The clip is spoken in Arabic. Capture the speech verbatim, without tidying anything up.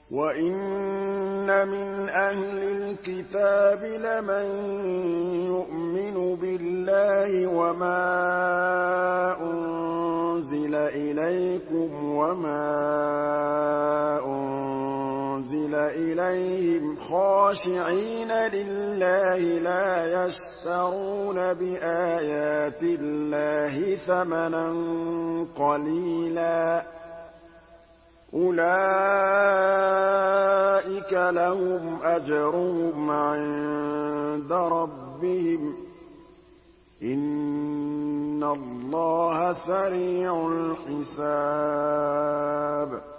وَإِنَّ مِنْ أَهْلِ الْكِتَابِ لَمَن يُؤْمِنُ بِاللَّهِ وَمَا أُنزِلَ إِلَيْكُمْ وَمَا أُنزِلَ إِلَيْهِمْ خَاشِعِينَ لِلَّهِ لَا يَشْتَرُونَ بِآيَاتِ اللَّهِ ثَمَنًا قَلِيلًا ۗ أُولَٰئِكَ لَهُمْ أَجْرُهُمْ عِندَ رَبِّهِمْ ۗ إِنَّ اللَّهَ سَرِيعُ الْحِسَابِ